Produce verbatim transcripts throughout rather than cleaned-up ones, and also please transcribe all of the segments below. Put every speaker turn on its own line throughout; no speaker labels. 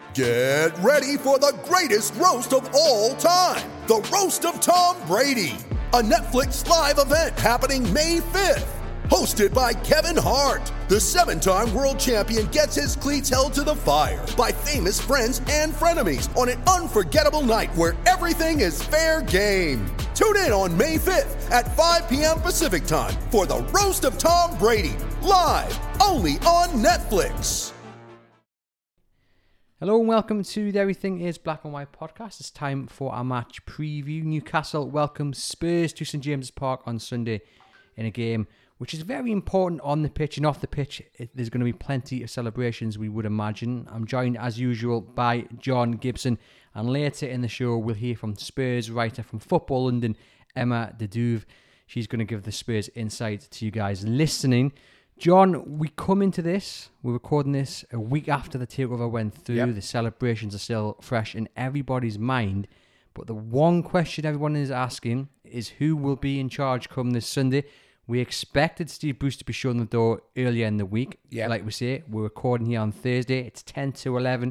Get ready for the greatest roast of all time, the Roast of Tom Brady, a Netflix live event happening May fifth. Hosted by Kevin Hart, the seven-time world champion gets his cleats held to the fire by famous friends and frenemies on an unforgettable night where everything is fair game. Tune in on May fifth at five p.m. Pacific time for the Roast of Tom Brady, live only on Netflix.
Hello and welcome to the Everything is Black and White podcast. It's time for our match preview. Newcastle welcomes Spurs to St James's Park on Sunday in a game which is very important on the pitch and off the pitch. It, there's going to be plenty of celebrations, we would imagine. I'm joined as usual by John Gibson, and later in the show we'll hear from Spurs writer from Football London, Emma Deduve. She's going to give the Spurs insight to you guys listening. John, we come into this, we're recording this a week after the takeover went through. Yep. The celebrations are still fresh in everybody's mind. But the one question everyone is asking is who will be in charge come this Sunday. We expected Steve Bruce to be shown the door earlier in the week. Yep. Like we say, we're recording here on Thursday. It's ten to eleven.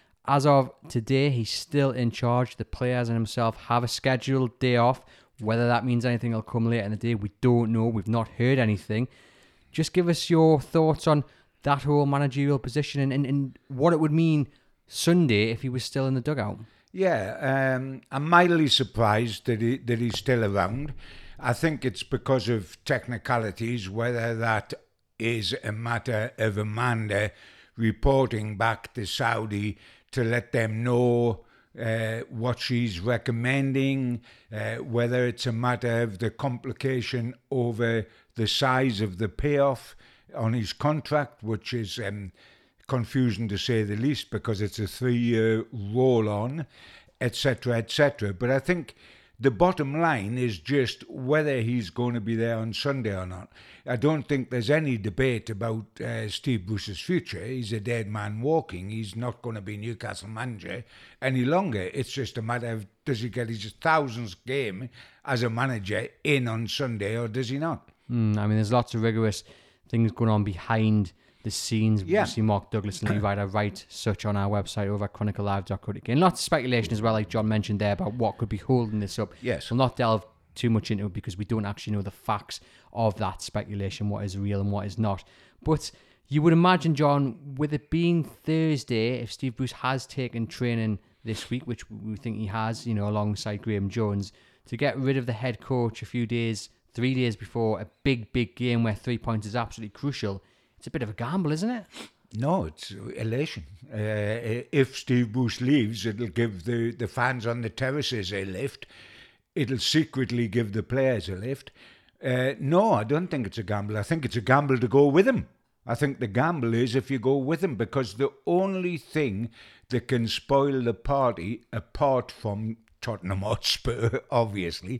As of today, he's still in charge. The players and himself have a scheduled day off. Whether that means anything will come later in the day, we don't know. We've not heard anything. Just give us your thoughts on that whole managerial position and, and, and what it would mean Sunday if he was still in the dugout.
Yeah, um, I'm mildly surprised that he, that he's still around. I think it's because of technicalities, whether that is a matter of Amanda reporting back to Saudi to let them know uh, what she's recommending, uh, whether it's a matter of the complication over the size of the payoff on his contract, which is um, confusing to say the least because it's a three-year roll-on, et cetera, et cetera. But I think the bottom line is just whether he's going to be there on Sunday or not. I don't think there's any debate about uh, Steve Bruce's future. He's a dead man walking. He's not going to be Newcastle manager any longer. It's just a matter of does he get his thousandth game as a manager in on Sunday or does he not?
Mm, I mean, there's lots of rigorous things going on behind the scenes.
Yeah.
We see Mark Douglas and Lee Ryder write such on our website over at chronicle live dot co dot uk. And lots of speculation as well, like John mentioned there, about what could be holding this up.
Yes.
We'll not delve too much into it because we don't actually know the facts of that speculation, what is real and what is not. But you would imagine, John, with it being Thursday, if Steve Bruce has taken training this week, which we think he has, you know, alongside Graham Jones, to get rid of the head coach a few days Three days before a big, big game where three points is absolutely crucial, it's a bit of a gamble, isn't it?
No, it's elation. Uh, if Steve Bruce leaves, it'll give the, the fans on the terraces a lift. It'll secretly give the players a lift. Uh, no, I don't think it's a gamble. I think it's a gamble to go with him. I think the gamble is if you go with him, because the only thing that can spoil the party, apart from Tottenham Hotspur, obviously,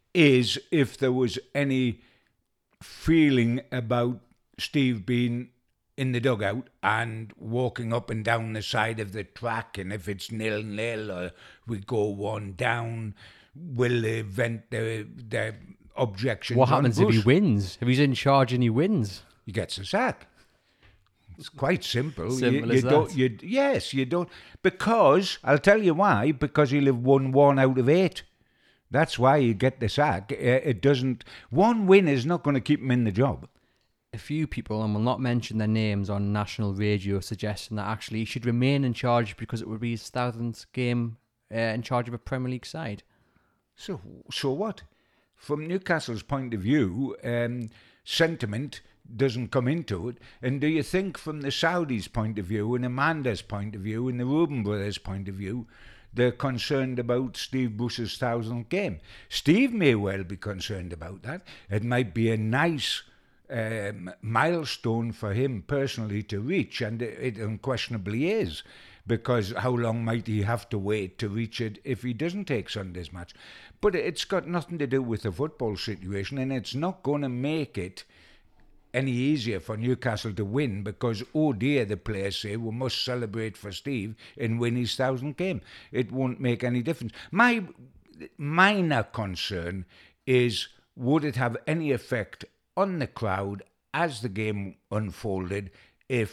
is if there was any feeling about Steve being in the dugout and walking up and down the side of the track, and if it's nil-nil or we go one down, will they vent their, their objections?
What happens
on
if he
Bruce?
wins? If he's in charge and he wins?
He gets a sack. It's quite simple.
Simple
you,
as
you don't,
that.
you, yes, you don't. Because, I'll tell you why, because he'll have won one out of eight. That's why you get the sack. It doesn't. One win is not going to keep him in the job.
A few people, and will not mention their names on national radio, suggesting that actually he should remain in charge because it would be his thousandth game uh, in charge of a Premier League side.
So, so what? From Newcastle's point of view, um, sentiment doesn't come into it. And do you think from the Saudis' point of view, and Amanda's point of view, and the Reuben brothers' point of view, they're concerned about Steve Bruce's thousandth game? Steve may well be concerned about that. It might be a nice um, milestone for him personally to reach, and it unquestionably is, because how long might he have to wait to reach it if he doesn't take Sunday's match? But it's got nothing to do with the football situation, and it's not going to make it any easier for Newcastle to win, because, oh dear, the players say, we must celebrate for Steve and win his thousandth game. It won't make any difference. My minor concern is, would it have any effect on the crowd as the game unfolded if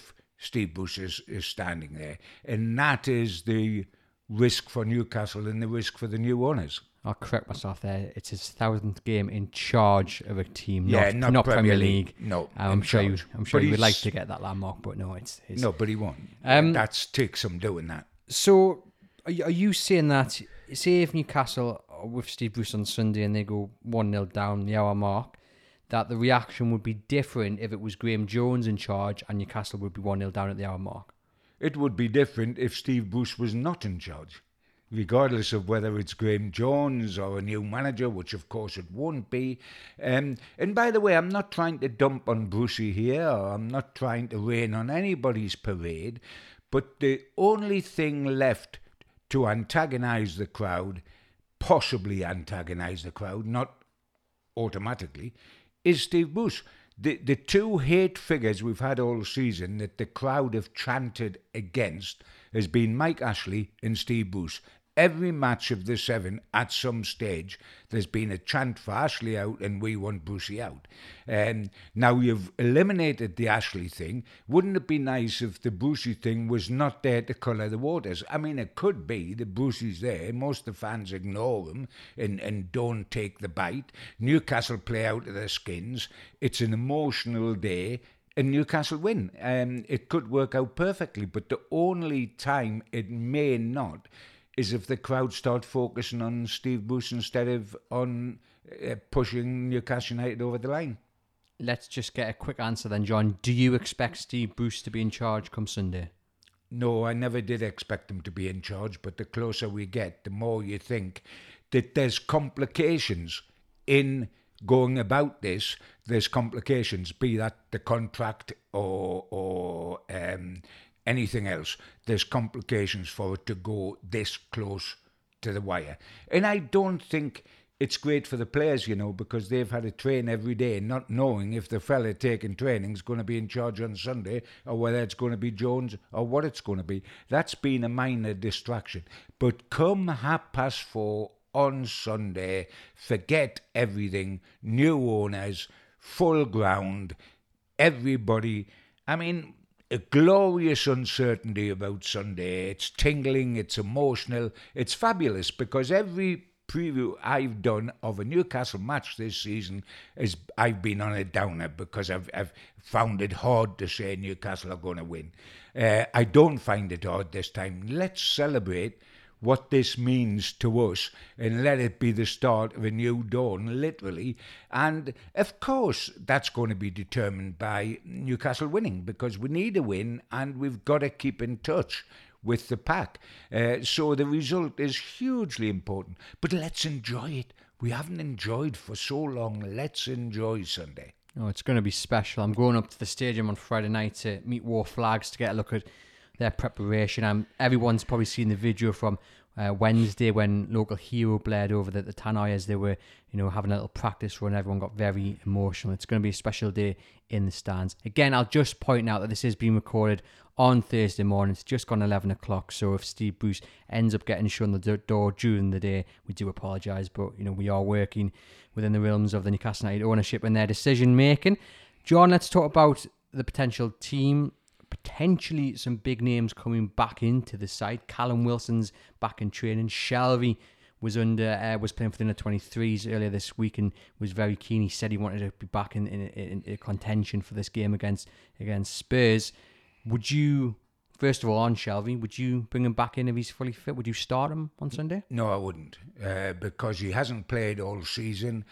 Steve Bruce is, is standing there. And that is the risk for Newcastle and the risk for the new owners.
I'll correct myself there. It's his thousandth game in charge of a team,
Yeah,
not,
not
not
Premier
Premier
League.
League.
No,
I'm
in
sure you.
charge.
I'm sure
But
you would like
he's-
to get that landmark, but no, it's his.
No, but he won't.
Um,
That takes some doing that.
So, are you, are you saying that, say if Newcastle are with Steve Bruce on Sunday and they go one nil down the hour mark, that the reaction would be different if it was Graham Jones in charge and Newcastle would be one nil down at the hour mark?
It would be different if Steve Bruce was not in charge, regardless of whether it's Graham Jones or a new manager, which of course it won't be. Um, and by the way, I'm not trying to dump on Brucey here, or I'm not trying to rain on anybody's parade, but the only thing left to antagonise the crowd, possibly antagonise the crowd, not automatically, is Steve Bruce. The the two hate figures we've had all season that the crowd have chanted against has been Mike Ashley and Steve Bruce. Every match of the seven, at some stage, there's been a chant for Ashley out and we want Brucey out. Um, now you've eliminated the Ashley thing. Wouldn't it be nice if the Brucey thing was not there to colour the waters? I mean, it could be that Brucey's there. Most of the fans ignore him and, and don't take the bite. Newcastle play out of their skins. It's an emotional day. And Newcastle win. Um, it could work out perfectly, but the only time it may not is if the crowd start focusing on Steve Bruce instead of on uh, pushing Newcastle United over the line.
Let's just get a quick answer then, John. Do you expect Steve Bruce to be in charge come Sunday?
No, I never did expect him to be in charge, but the closer we get, the more you think that there's complications in going about this. There's complications, be that the contract or or um, anything else. There's complications for it to go this close to the wire. And I don't think it's great for the players, you know, because they've had to train every day not knowing if the fella taking training is going to be in charge on Sunday or whether it's going to be Jones or what it's going to be. That's been a minor distraction. But come half past four on Sunday, forget everything, new owners, full ground, everybody. I mean, a glorious uncertainty about Sunday. It's tingling, it's emotional, it's fabulous because every preview I've done of a Newcastle match this season is I've been on a downer because I've I've found it hard to say Newcastle are going to win. Uh, I don't find it hard this time. Let's celebrate what this means to us and let it be the start of a new dawn, literally. And of course, that's going to be determined by Newcastle winning because we need a win and we've got to keep in touch with the pack. Uh, so the result is hugely important. But let's enjoy it. We haven't enjoyed for so long. Let's enjoy Sunday.
Oh, it's going to be special. I'm going up to the stadium on Friday night to meet War Flags to get a look at their preparation. Um, everyone's probably seen the video from uh, Wednesday when local hero blared over the, the Tannoy they were, you know, having a little practice run. Everyone got very emotional. It's going to be a special day in the stands. Again, I'll just point out that this is being recorded on Thursday morning. It's just gone eleven o'clock. So if Steve Bruce ends up getting shown the door during the day, we do apologise. But, you know, we are working within the realms of the Newcastle United ownership and their decision making. John, let's talk about the potential team. Potentially some big names coming back into the side. Callum Wilson's back in training. Shelvey was under uh, was playing for the under twenty-threes earlier this week and was very keen. He said he wanted to be back in, in, in, in contention for this game against against Spurs. Would you, first of all, on Shelvey, would you bring him back in if he's fully fit? Would you start him on Sunday?
No, I wouldn't, uh, because he hasn't played all season.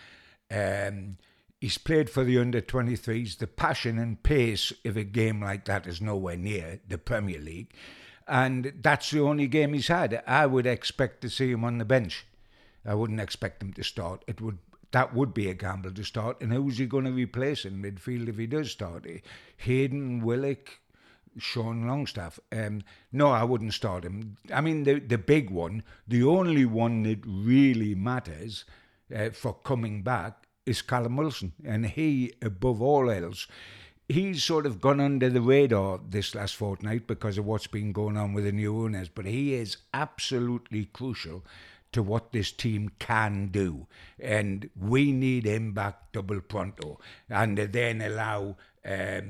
Um, he's played for the under twenty-threes. The passion and pace of a game like that is nowhere near the Premier League. And that's the only game he's had. I would expect to see him on the bench. I wouldn't expect him to start. It would That would be a gamble to start. And who's he going to replace in midfield if he does start? Hayden, Willock, Sean Longstaff. Um, no, I wouldn't start him. I mean, the the big one, the only one that really matters uh, for coming back is Callum Wilson. And he, above all else, he's sort of gone under the radar this last fortnight because of what's been going on with the new owners. But he is absolutely crucial to what this team can do. And we need him back double pronto. And then allow... Um,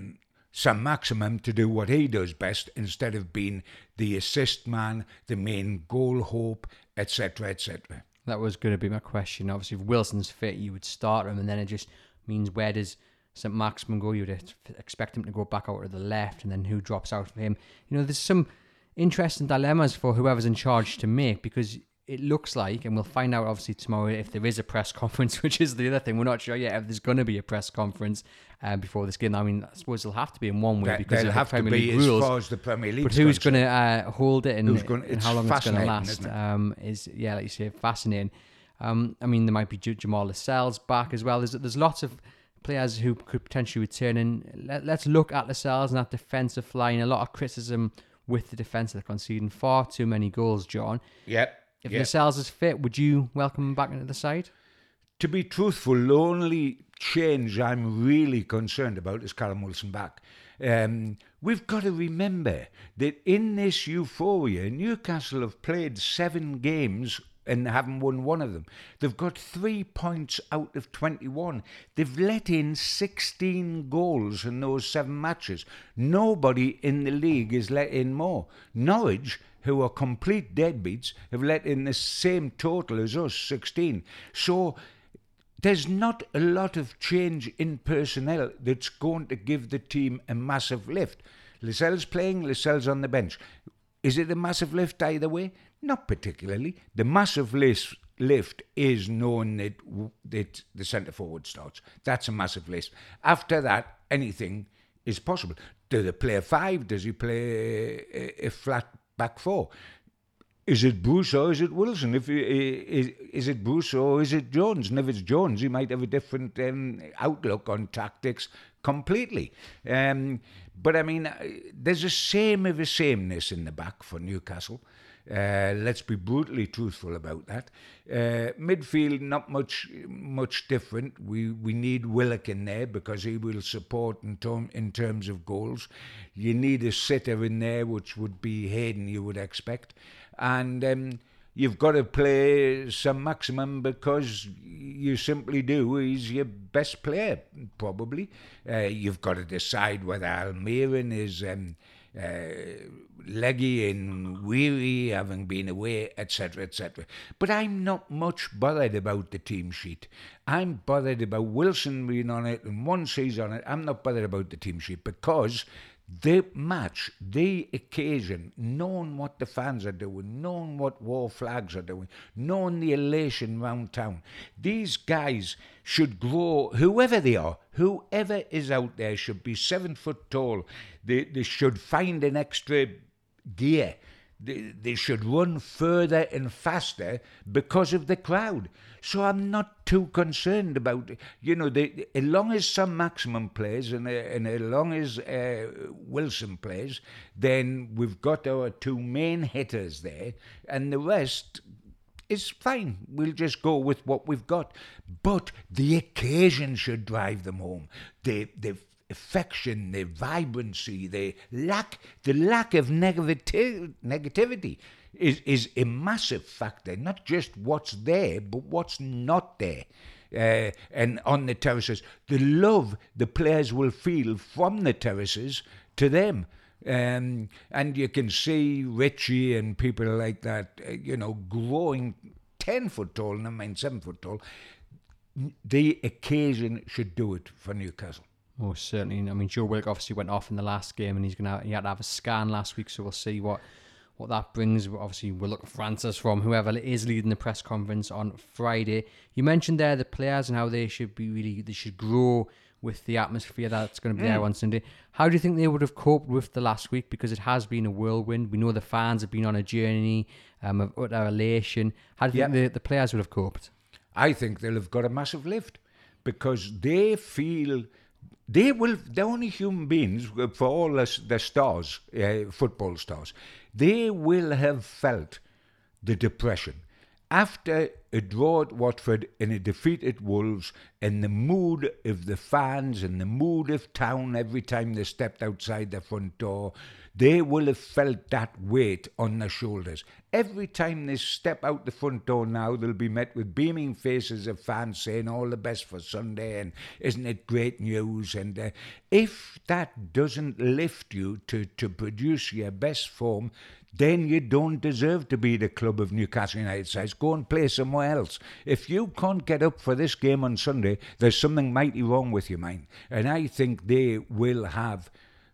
Saint-Maximin to do what he does best instead of being the assist man, the main goal hope, et cetera, et cetera.
That was going to be my question. Obviously, if Wilson's fit, you would start him, and then it just means where does Saint-Maximin go? You'd expect him to go back out to the left, and then who drops out for him? You know, there's some interesting dilemmas for whoever's in charge to make, because it looks like, and we'll find out obviously tomorrow if there is a press conference, which is the other thing. We're not sure yet if there's going to be a press conference uh, before this game. I mean, I suppose it'll have to be in one way
That,
because
they'll
of
have
the Premier
to be
League
as
rules.
far as the Premier League.
But who's going to uh, hold it and,
gonna,
and how long it's going to last
isn't it?
um, is, yeah, like you say, fascinating. Um, I mean, there might be J- Jamal Lascelles back as well. There's there's lots of players who could potentially return. And let, let's look at Lascelles and that defensive line. A lot of criticism with the defence. They're conceding far too many goals, John.
Yep.
If
yep.
Lascelles is fit, would you welcome him back into the side?
To be truthful, the only change I'm really concerned about is Callum Wilson back. Um, we've got to remember that in this euphoria, Newcastle have played seven games and haven't won one of them. They've got three points out of twenty-one. They've let in sixteen goals in those seven matches. Nobody in the league has let in more. Norwich, who are complete deadbeats, have let in the same total as us, sixteen. So there's not a lot of change in personnel that's going to give the team a massive lift. Lascelles playing, Lascelles on the bench. Is it a massive lift either way? Not particularly. The massive lift, lift is knowing that, that the centre forward starts. That's a massive lift. After that, anything is possible. Do they play a five? Does he play a, a flat back four? Is it Bruce or is it Wilson? If is, is it Bruce or is it Jones? And if it's Jones, he might have a different um, outlook on tactics completely. Um, but I mean, there's a same of a sameness in the back for Newcastle. Uh, let's be brutally truthful about that. Uh, midfield, not much much different. We we need Willock in there because he will support in, term, in terms of goals. You need a sitter in there, which would be Hayden, you would expect. And um, you've got to play Saint-Maximin because you simply do. He's your best player, probably. Uh, you've got to decide whether Almiron is um, uh, leggy and weary, having been away, et cetera, et cetera. But I'm not much bothered about the team sheet. I'm bothered about Wilson being on it, and once he's on it, I'm not bothered about the team sheet because the match, the occasion, knowing what the fans are doing, knowing what war flags are doing, knowing the elation round town. These guys should grow, whoever they are, whoever is out there should be seven foot tall. They, they should find an extra gear. They, they should run further and faster because of the crowd. So I'm not too concerned about, you know, the, as long as Saint-Maximin plays and, uh, and as long as uh, Wilson plays, then we've got our two main hitters there, and the rest is fine. We'll just go with what we've got. But the occasion should drive them home. The the affection, the vibrancy, the lack, the lack of negati- negativity is, is a massive factor. Not just what's there, but what's not there. Uh, and on the terraces, the love the players will feel from the terraces to them. Um, and you can see Richie and people like that, uh, you know, growing ten foot tall, and I mean seven foot tall. The occasion should do it for Newcastle.
Oh, certainly. I mean, Joe Willock obviously went off in the last game, and he's gonna he had to have a scan last week, so we'll see what what that brings. Obviously, we'll look at Francis from whoever is leading the press conference on Friday. You mentioned there the players and how they should be really they should grow with the atmosphere that's going to be mm. there on Sunday. How do you think they would have coped with the last week? Because it has been a whirlwind. We know the fans have been on a journey um, of utter elation. How do you yep. think the, the players would have coped?
I think they'll have got a massive lift because they feel they will. They're only human beings for all the, the stars, uh, football stars. They will have felt the depression after a draw at Watford and a defeat at Wolves, and the mood of the fans and the mood of town every time they stepped outside the front door, they will have felt that weight on their shoulders. Every time they step out the front door now, they'll be met with beaming faces of fans saying all the best for Sunday and isn't it great news? And uh, if that doesn't lift you to, to produce your best form, then you don't deserve to be the club of Newcastle United size. Go and play somewhere else. If you can't get up for this game on Sunday, there's something mighty wrong with your mind. And I think they will have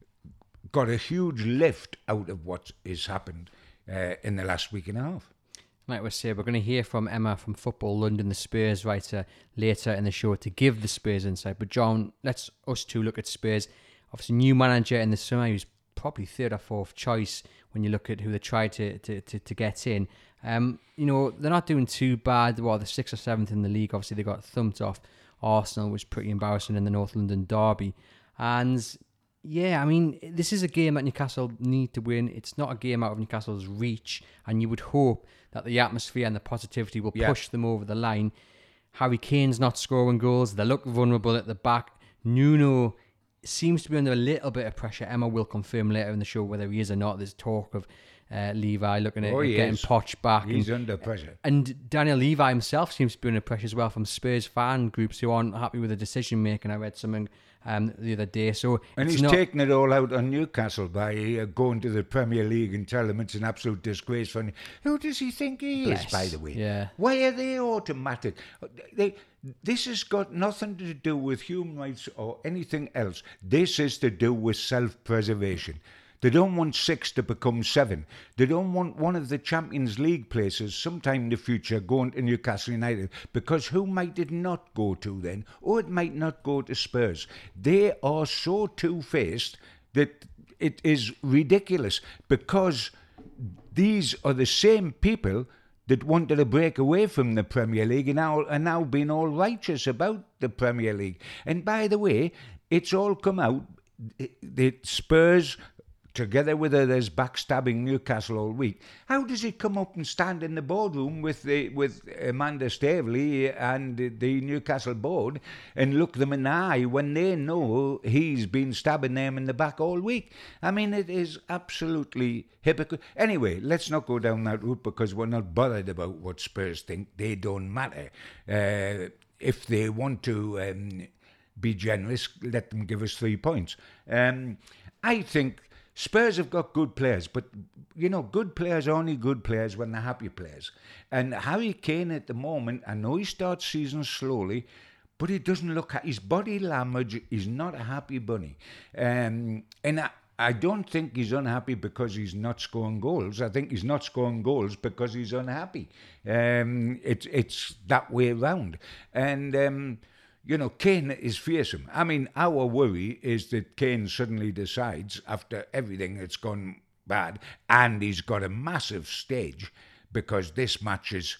got a huge lift out of what has happened uh, in the last week and a half.
Like we say, we're going to hear from Emma from Football London, the Spurs writer, later in the show to give the Spurs insight. But John, let's us two look at Spurs. Obviously, new manager in the summer, who's probably third or fourth choice when you look at who they tried to to, to, to get in. Um, you know, they're not doing too bad. Well, they're sixth or seventh in the league. Obviously, they got thumped off Arsenal, which was pretty embarrassing in the North London derby. And yeah, I mean, this is a game that Newcastle need to win. It's not a game out of Newcastle's reach, and you would hope that the atmosphere and the positivity will yeah. push them over the line. Harry Kane's not scoring goals. They look vulnerable at the back. Nuno seems to be under a little bit of pressure. Emma will confirm later in the show whether he is or not. There's talk of uh, Levi looking at
oh,
getting
is.
Poch back.
He's
and,
under pressure.
And Daniel Levi himself seems to be under pressure as well from Spurs fan groups who aren't happy with the decision making. I read something um, the other day. So
and he's not... taking it all out on Newcastle by uh, going to the Premier League and telling them it's an absolute disgrace. For who does he think he
Bless.
is, by the way?
Yeah.
Why are they automatic? They, this has got nothing to do with human rights or anything else. This is to do with self-preservation. They don't want six to become seven. They don't want one of the Champions League places sometime in the future going to Newcastle United, because who might it not go to then? Or it might not go to Spurs. They are so two-faced that it is ridiculous, because these are the same people that wanted to break away from the Premier League and now are now being all righteous about the Premier League. And by the way, it's all come out. The Spurs, together with others, backstabbing Newcastle all week. How does he come up and stand in the boardroom with the, with Amanda Staveley and the, the Newcastle board and look them in the eye when they know he's been stabbing them in the back all week? I mean, it is absolutely hypocrite. Anyway, let's not go down that route, because we're not bothered about what Spurs think. They don't matter. Uh, if they want to um, be generous, let them give us three points. Um, I think Spurs have got good players, but, you know, good players are only good players when they're happy players. And Harry Kane at the moment, I know he starts season slowly, but he doesn't look, his body language is not a happy bunny. Um, and I, I don't think he's unhappy because he's not scoring goals. I think he's not scoring goals because he's unhappy. Um, it's, it's that way around. And... Um, You know, Kane is fearsome. I mean, our worry is that Kane suddenly decides, after everything that's gone bad, and he's got a massive stage, because this match is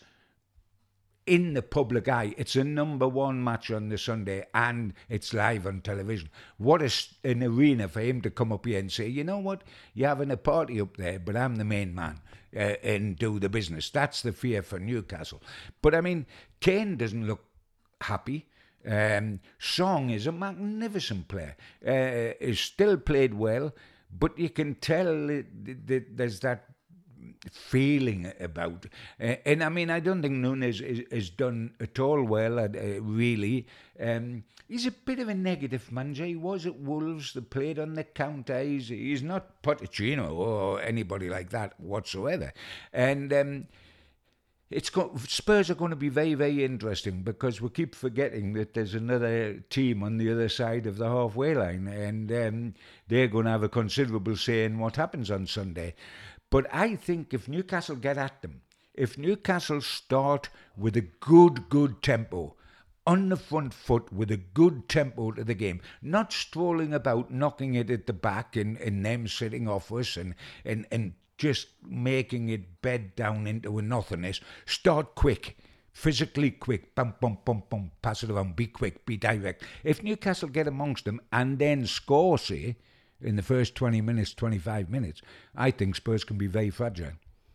in the public eye. It's a number one match on the Sunday, and it's live on television. What is an arena for him to come up here and say, you know what, you're having a party up there, but I'm the main man, uh, and do the business. That's the fear for Newcastle. But, I mean, Kane doesn't look happy. Um, Song is a magnificent player. Uh, he's still played well, but you can tell that, that there's that feeling about. Uh, and I mean, I don't think Nunes is, is done at all well, uh, really. Um, he's a bit of a negative manager. He was at Wolves, they played on the counter. He's, he's not Pochettino or anybody like that whatsoever. And... Um, It's got, Spurs are going to be very, very interesting, because we keep forgetting that there's another team on the other side of the halfway line, and um, they're going to have a considerable say in what happens on Sunday. But I think if Newcastle get at them, if Newcastle start with a good, good tempo, on the front foot with a good tempo to the game, not strolling about, knocking it at the back and, and them sitting off us and, and, and just making it bed down into a nothingness. Start quick, physically quick, bum, bum, bum, bum, pass it around, be quick, be direct. If Newcastle get amongst them and then score, say, in the first twenty minutes, twenty-five minutes, I think Spurs can be very fragile.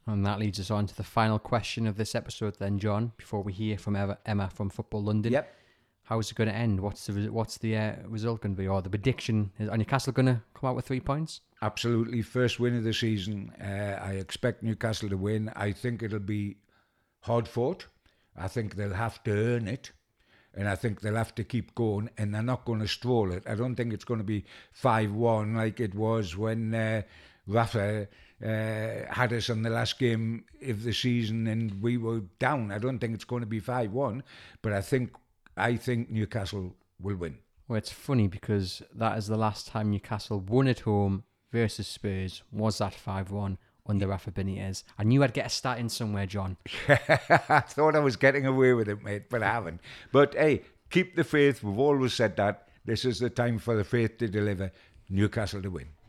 And that leads us on to the final question of this episode then, John, before we hear from Emma from Football London.
Yep.
How is it going to end? What's the what's the uh, result going to be, or the prediction? Is Newcastle going to come out with three points?
Absolutely. First win of the season. Uh, I expect Newcastle to win. I think it'll be hard fought. I think they'll have to earn it. And I think they'll have to keep going, and they're not going to stroll it. I don't think it's going to be five one like it was when uh, Rafa uh, had us on the last game of the season and we were down. I don't think it's going to be five one, but I think I think Newcastle will win.
Well, it's funny because that is the last time Newcastle won at home versus Spurs, was that five one under Rafa Benitez. I knew I'd get a stat in somewhere, John.
I thought I was getting away with it, mate, but I haven't. But hey, keep the faith. We've always said that. This is the time for the faith to deliver. Newcastle to win.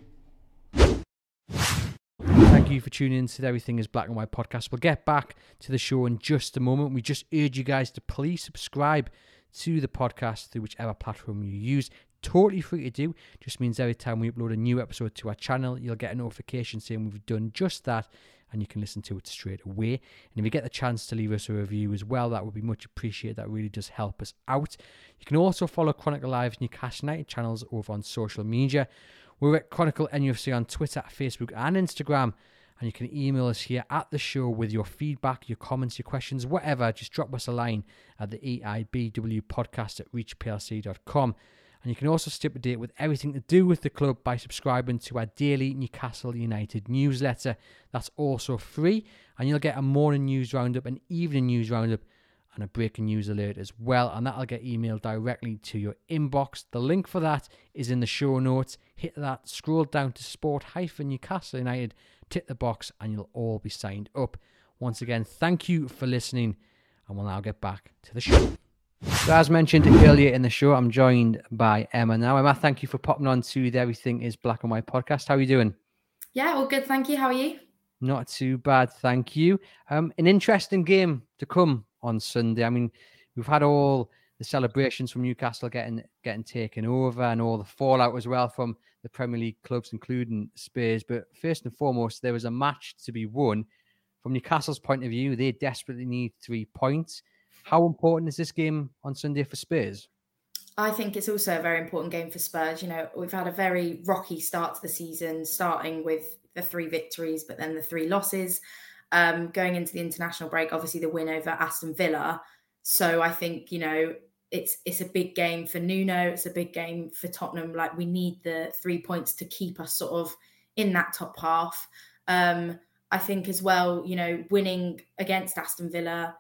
Thank you for tuning in to the Everything is Black and White podcast. We'll get back to the show in just a moment. We just urge you guys to please subscribe to the podcast through whichever platform you use. Totally free to do. Just means every time we upload a new episode to our channel, you'll get a notification saying we've done just that, and you can listen to it straight away. And if you get the chance to leave us a review as well, that would be much appreciated. That really does help us out. You can also follow Chronicle Live's Newcastle United channels over on social media. We're at Chronicle N U F C on Twitter, Facebook and Instagram. And you can email us here at the show with your feedback, your comments, your questions, whatever. Just drop us a line at the E I B W podcast at reach p l c dot com. And you can also stay up to date with everything to do with the club by subscribing to our daily Newcastle United newsletter. That's also free. And you'll get a morning news roundup, an evening news roundup, and a breaking news alert as well. And that'll get emailed directly to your inbox. The link for that is in the show notes. Hit that, scroll down to Sport Newcastle United, tick the box, and you'll all be signed up. Once again, thank you for listening. And we'll now get back to the show. So as mentioned earlier in the show, I'm joined by Emma now. Emma, thank you for popping on to the Everything is Black and White podcast. How are you doing?
Yeah, all good, thank you. How are you?
Not too bad, thank you. Um, an interesting game to come on Sunday. I mean, we've had all the celebrations from Newcastle getting getting taken over and all the fallout as well from the Premier League clubs, including Spurs. But first and foremost, there was a match to be won. From Newcastle's point of view, they desperately need three points. How important is this game on Sunday for Spurs?
I think it's also a very important game for Spurs. You know, we've had a very rocky start to the season, starting with the three victories, but then the three losses. Um, going into the international break, obviously the win over Aston Villa. So I think, you know, it's it's a big game for Nuno. It's a big game for Tottenham. Like, we need the three points to keep us sort of in that top half. Um, I think as well, you know, winning against Aston Villa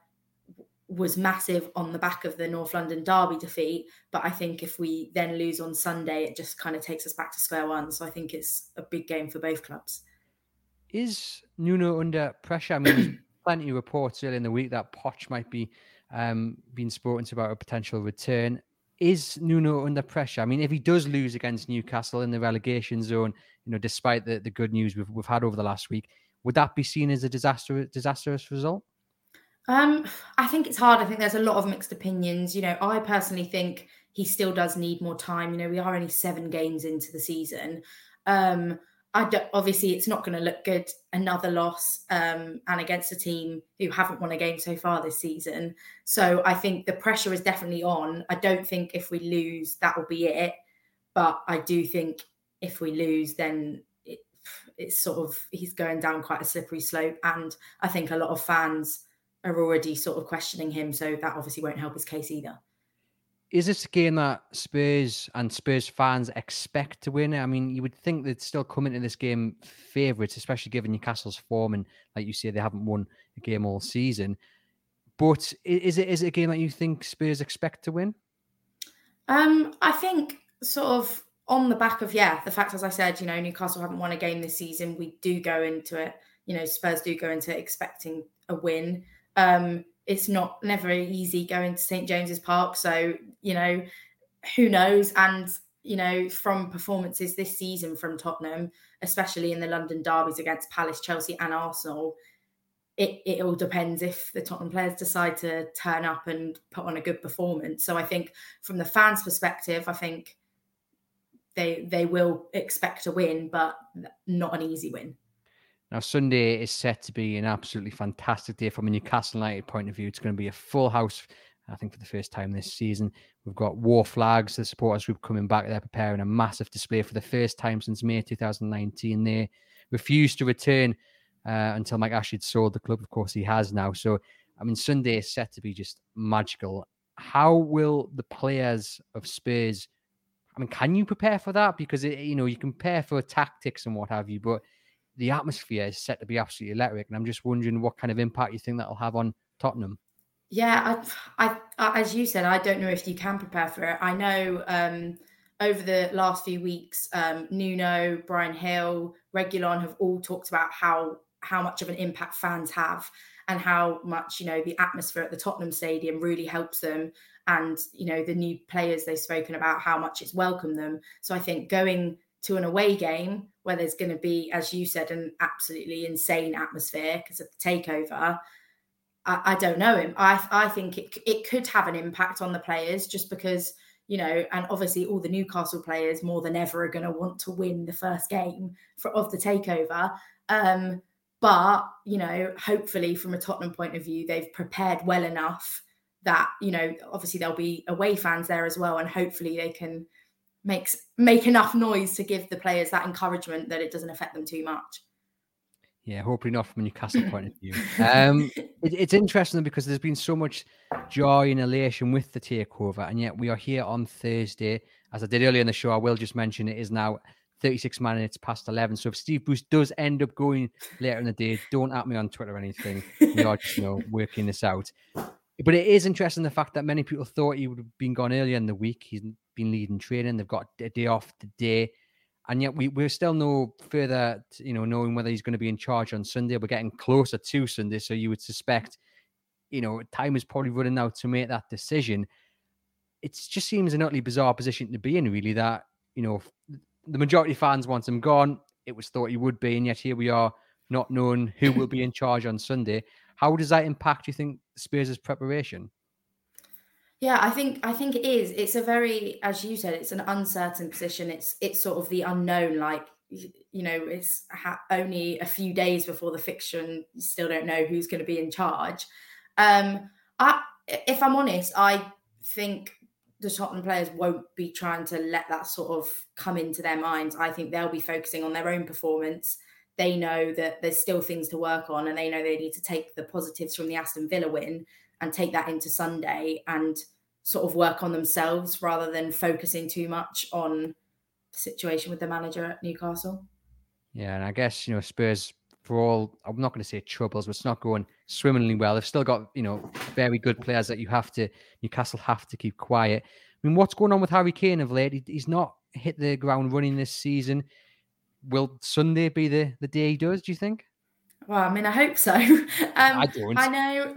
was massive on the back of the North London derby defeat. But I think if we then lose on Sunday, it just kind of takes us back to square one. So I think it's a big game for both clubs.
Is Nuno under pressure? I mean, there's plenty of reports earlier in the week that Poch might be um, being spoken to about a potential return. Is Nuno under pressure? I mean, if he does lose against Newcastle in the relegation zone, you know, despite the, the good news we've, we've had over the last week, would that be seen as a disaster, disastrous result?
Um, I think it's hard. I think there's a lot of mixed opinions. You know, I personally think he still does need more time. You know, we are only seven games into the season. Um, I don't, obviously, it's not going to look good. Another loss um, and against a team who haven't won a game so far this season. So I think the pressure is definitely on. I don't think if we lose, that will be it. But I do think if we lose, then it, it's sort of, he's going down quite a slippery slope. And I think a lot of fans are already sort of questioning him. So that obviously won't help his case either.
Is this a game that Spurs and Spurs fans expect to win? I mean, you would think they'd still come into this game favourites, especially given Newcastle's form. And like you say, they haven't won a game all season. But is it is it a game that you think Spurs expect to win?
Um, I think sort of on the back of, yeah, the fact, as I said, you know, Newcastle haven't won a game this season. We do go into it, you know, Spurs do go into it expecting a win. Um, it's not never easy going to Saint James's Park. So, you know, who knows? And, you know, from performances this season from Tottenham, especially in the London derbies against Palace, Chelsea and Arsenal, it, it all depends if the Tottenham players decide to turn up and put on a good performance. So I think from the fans' perspective, I think they they will expect a win, but not an easy win.
Now, Sunday is set to be an absolutely fantastic day from a Newcastle United point of view. It's going to be a full house, I think, for the first time this season. We've got War Flags, the supporters group, coming back. They're preparing a massive display for the first time since May two thousand nineteen. They refused to return uh, until Mike Ashley had sold the club. Of course, he has now. So, I mean, Sunday is set to be just magical. How will the players of Spurs, I mean, can you prepare for that? Because, it, you know, you can prepare for tactics and what have you, but the atmosphere is set to be absolutely electric. And I'm just wondering what kind of impact you think that'll have on Tottenham.
Yeah, I, I, as you said, I don't know if you can prepare for it. I know um, over the last few weeks, um, Nuno, Brian Hill, Reguilon have all talked about how how much of an impact fans have and how much, you know, the atmosphere at the Tottenham Stadium really helps them. And, you know, the new players they've spoken about how much it's welcomed them. So I think going to an away game where there's going to be, as you said, an absolutely insane atmosphere because of the takeover, I, I don't know him. I I think it it could have an impact on the players just because, you know, and obviously all the Newcastle players more than ever are going to want to win the first game for, of the takeover. Um, but, you know, hopefully from a Tottenham point of view, they've prepared well enough that, you know, obviously there'll be away fans there as well. And hopefully they can makes make enough noise to give the players that encouragement that it doesn't affect them too much.
Yeah, hopefully not from a Newcastle point of view. Um, it, it's interesting because there's been so much joy and elation with the takeover, and yet we are here on Thursday. As I did earlier in the show, I will just mention it is now thirty-six minutes past eleven. So if Steve Bruce does end up going later in the day, don't at me on Twitter or anything. We are just, you know, working this out. But it is interesting the fact that many people thought he would have been gone earlier in the week. He's been leading training. They've got a day off today. And yet we, we're still no further, you know, knowing whether he's going to be in charge on Sunday. We're getting closer to Sunday. So you would suspect, you know, time is probably running out to make that decision. It just seems an utterly bizarre position to be in, really, that, you know, the majority of fans want him gone. It was thought he would be. And yet here we are not knowing who will be in charge on Sunday. How does that impact, you think, Spurs' preparation?
Yeah, I think I think it is. It's a very, as you said, it's an uncertain position. It's it's sort of the unknown. Like, you know, it's ha- only a few days before the fixture, and you still don't know who's going to be in charge. Um, I, if I'm honest, I think the Tottenham players won't be trying to let that sort of come into their minds. I think they'll be focusing on their own performance. They know that there's still things to work on, and they know they need to take the positives from the Aston Villa win and take that into Sunday and sort of work on themselves rather than focusing too much on the situation with the manager at Newcastle.
Yeah, and I guess, you know, Spurs, for all, I'm not going to say troubles, but it's not going swimmingly well. They've still got, you know, very good players that you have to, Newcastle have to keep quiet. I mean, what's going on with Harry Kane of late? He, he's not hit the ground running this season. Will Sunday be the, the day he does, do you think?
Well, I mean, I hope so. Um,
I don't.
I know,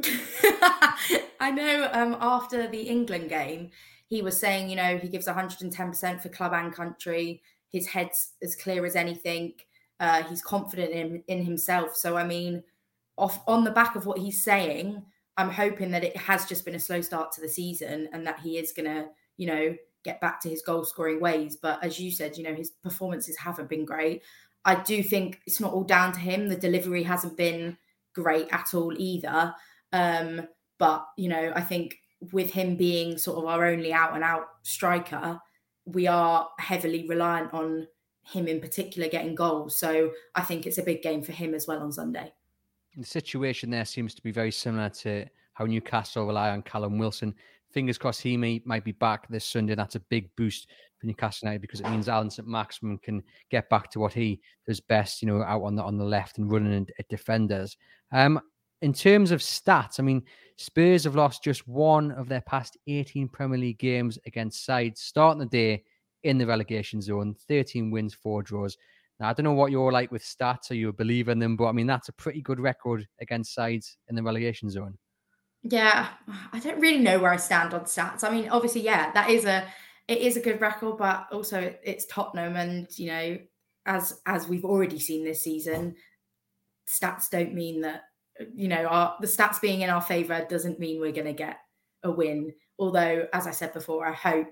I know um, after the England game, he was saying, you know, he gives one hundred ten percent for club and country. His head's as clear as anything. Uh, he's confident in, in himself. So, I mean, off on the back of what he's saying, I'm hoping that it has just been a slow start to the season and that he is going to, you know, get back to his goal scoring ways. But as you said, you know, his performances haven't been great. I do think it's not all down to him. The delivery hasn't been great at all either. Um, but, you know, I think with him being sort of our only out and out striker, we are heavily reliant on him in particular getting goals. So I think it's a big game for him as well on Sunday.
The situation there seems to be very similar to how Newcastle rely on Callum Wilson. Fingers crossed he may, might be back this Sunday. That's a big boost for Newcastle United because it means Alan Saint-Maximin can get back to what he does best, you know, out on the on the left and running at defenders. Um, in terms of stats, I mean, Spurs have lost just one of their past eighteen Premier League games against sides starting the day in the relegation zone. thirteen wins, four draws. Now, I don't know what you're like with stats. Are you a believer in them? But I mean, that's a pretty good record against sides in the relegation zone.
Yeah, I don't really know where I stand on stats. I mean, obviously, yeah, that is a it is a good record, but also it's Tottenham, and you know, as as we've already seen this season, stats don't mean that, you know, our the stats being in our favour doesn't mean we're going to get a win. Although, as I said before, I hope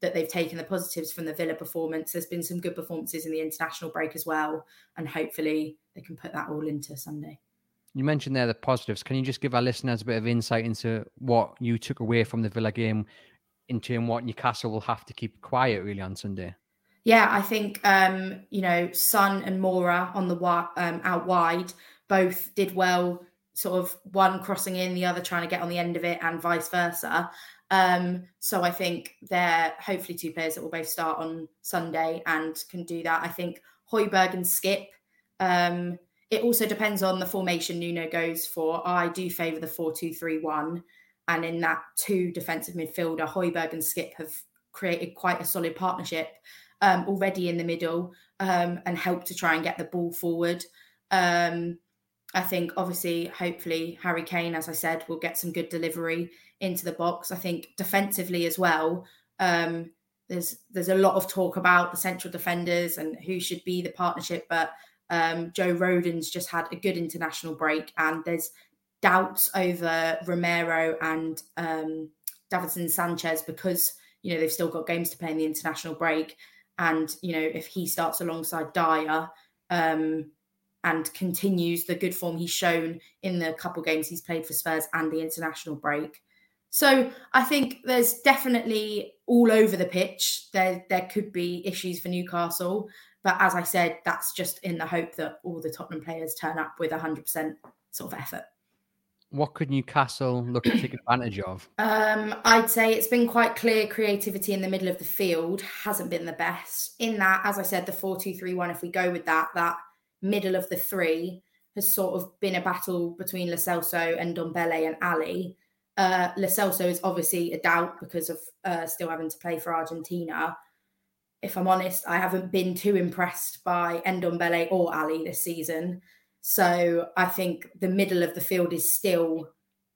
that they've taken the positives from the Villa performance. There's been some good performances in the international break as well, and hopefully they can put that all into Sunday.
You mentioned there the positives. Can you just give our listeners a bit of insight into what you took away from the Villa game, into what Newcastle will have to keep quiet really on Sunday?
Yeah, I think, um, you know, Son and Moura on the um, out wide both did well, sort of one crossing in, the other trying to get on the end of it, and vice versa. Um, so I think they're hopefully two players that will both start on Sunday and can do that. I think Højbjerg and Skip, um, it also depends on the formation Nuno goes for. I do favour the four two three one. And in that two defensive midfielder, Højbjerg and Skip have created quite a solid partnership um, already in the middle um, and helped to try and get the ball forward. Um, I think, obviously, hopefully, Harry Kane, as I said, will get some good delivery into the box. I think defensively as well, um, there's there's a lot of talk about the central defenders and who should be the partnership, but Um, Joe Rodon's just had a good international break, and there's doubts over Romero and um, Davinson Sanchez because, you know, they've still got games to play in the international break. And, you know, if he starts alongside Dyer um, and continues the good form he's shown in the couple games he's played for Spurs and the international break. So I think there's definitely all over the pitch, there, there could be issues for Newcastle. But as I said, that's just in the hope that all the Tottenham players turn up with one hundred percent sort of effort. What
could Newcastle look to take advantage of?
Um, I'd say it's been quite clear creativity in the middle of the field hasn't been the best. In that, as I said, the four two three one, if we go with that, that middle of the three has sort of been a battle between Lo Celso and Ndombele and Ali. Uh, Lo Celso is obviously a doubt because of uh, still having to play for Argentina. If I'm honest, I haven't been too impressed by Ndombele or Ali this season. So I think the middle of the field is still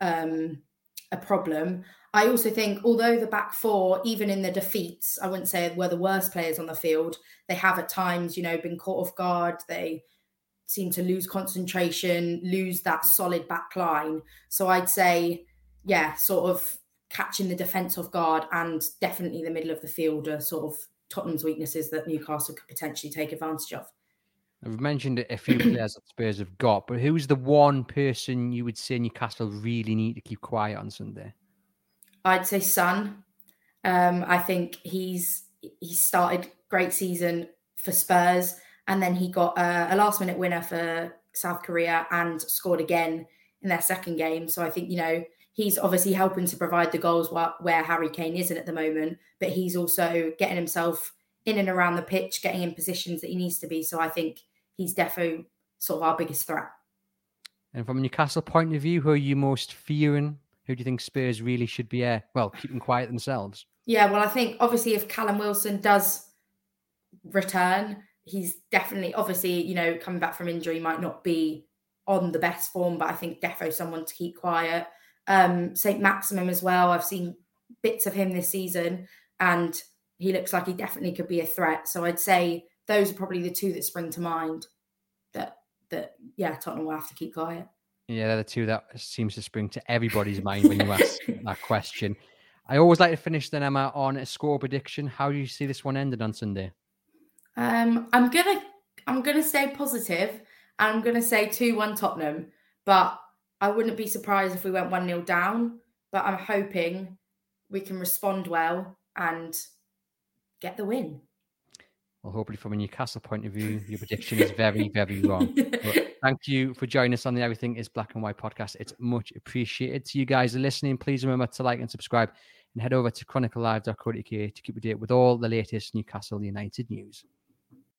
um, a problem. I also think, although the back four, even in the defeats, I wouldn't say were the worst players on the field, they have at times, you know, been caught off guard. They seem to lose concentration, lose that solid back line. So I'd say, yeah, sort of catching the defence off guard, and definitely the middle of the field are sort of Tottenham's weaknesses that Newcastle could potentially take advantage of.
I've mentioned a few players that Spurs have got, but who's the one person you would say Newcastle really need to keep quiet on Sunday?
I'd say Son. Um, I think he's he started great season for Spurs, and then he got a, a last minute winner for South Korea and scored again in their second game. So I think, you know, he's obviously helping to provide the goals where, where Harry Kane isn't at the moment, but he's also getting himself in and around the pitch, getting in positions that he needs to be. So I think he's definitely sort of our biggest threat.
And from a Newcastle point of view, who are you most fearing? Who do you think Spurs really should be, uh, well, keeping quiet themselves?
Yeah, well, I think obviously if Callum Wilson does return, he's definitely, obviously, you know, coming back from injury might not be on the best form, but I think defo someone to keep quiet. Um, Saint Maximum as well. I've seen bits of him this season, and he looks like he definitely could be a threat. So I'd say those are probably the two that spring to mind that, that yeah, Tottenham will have to keep quiet.
Yeah, they're the two that seems to spring to everybody's mind when you ask that question. I always like to finish then, Emma, on a score prediction. How do you see this one ended on Sunday?
Um, I'm gonna I'm gonna stay positive, and I'm gonna say two one Tottenham, but I wouldn't be surprised if we went one nil down, but I'm hoping we can respond well and get the win.
Well, hopefully from a Newcastle point of view, your prediction is very, very wrong. But thank you for joining us on the Everything is Black and White podcast. It's much appreciated. To you guys are listening, please remember to like and subscribe, and head over to chronicle live dot co dot uk to keep up to date with all the latest Newcastle United news.